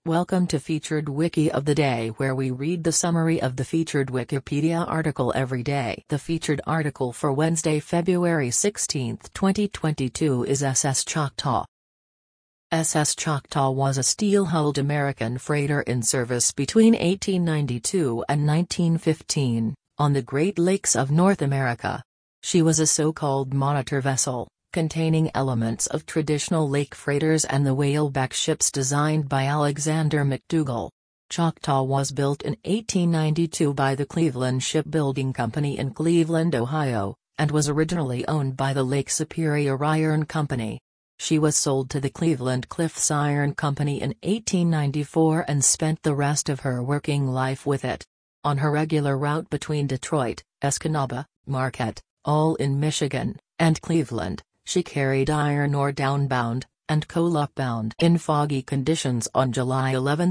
Welcome to Featured Wiki of the Day, where we read the summary of the featured Wikipedia article every day. The featured article for Wednesday, February 16, 2022 is SS Choctaw. SS Choctaw was a steel-hulled American freighter in service between 1892 and 1915, on the Great Lakes of North America. She was a so-called monitor vessel, containing elements of traditional lake freighters and the whaleback ships designed by Alexander McDougall. Choctaw was built in 1892 by the Cleveland Shipbuilding Company in Cleveland, Ohio, and was originally owned by the Lake Superior Iron Company. She was sold to the Cleveland Cliffs Iron Company in 1894 and spent the rest of her working life with it. On her regular route between Detroit, Escanaba, Marquette, all in Michigan, and Cleveland, she carried iron ore downbound, and coal upbound. In foggy conditions on July 11,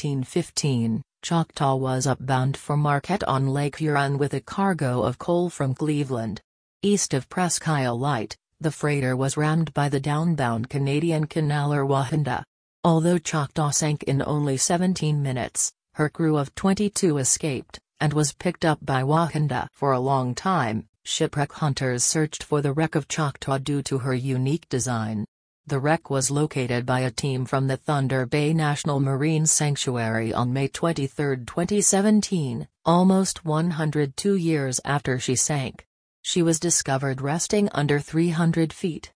1915, Choctaw was upbound for Marquette on Lake Huron with a cargo of coal from Cleveland. East of Presque Isle Light, the freighter was rammed by the downbound Canadian Canaller Wahanda. Although Choctaw sank in only 17 minutes, her crew of 22 escaped, and was picked up by Wahanda. For a long time, shipwreck hunters searched for the wreck of Choctaw due to her unique design. The wreck was located by a team from the Thunder Bay National Marine Sanctuary on May 23, 2017, almost 102 years after she sank. She was discovered resting under 300 feet,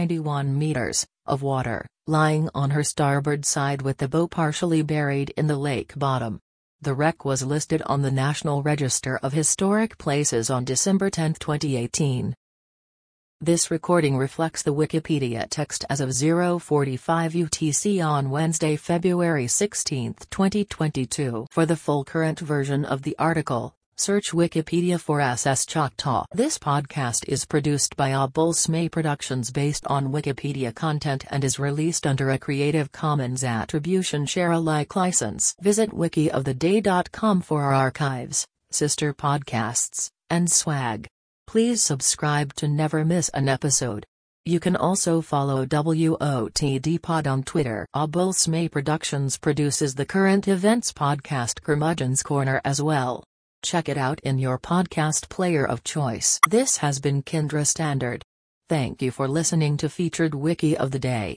91 meters, of water, lying on her starboard side with the bow partially buried in the lake bottom. The wreck was listed on the National Register of Historic Places on December 10, 2018. This recording reflects the Wikipedia text as of 0:45 UTC on Wednesday, February 16, 2022. For the full current version of the article, search Wikipedia for SS Choctaw. This podcast is produced by Abulsmay Productions based on Wikipedia content and is released under a Creative Commons Attribution Share Alike license. Visit wikioftheday.com for our archives, sister podcasts, and swag. Please subscribe to never miss an episode. You can also follow WOTD Pod on Twitter. Abulsmay Productions produces the current events podcast Curmudgeon's Corner as well. Check it out in your podcast player of choice. This has been Kindra Standard. Thank you for listening to Featured Wiki of the Day.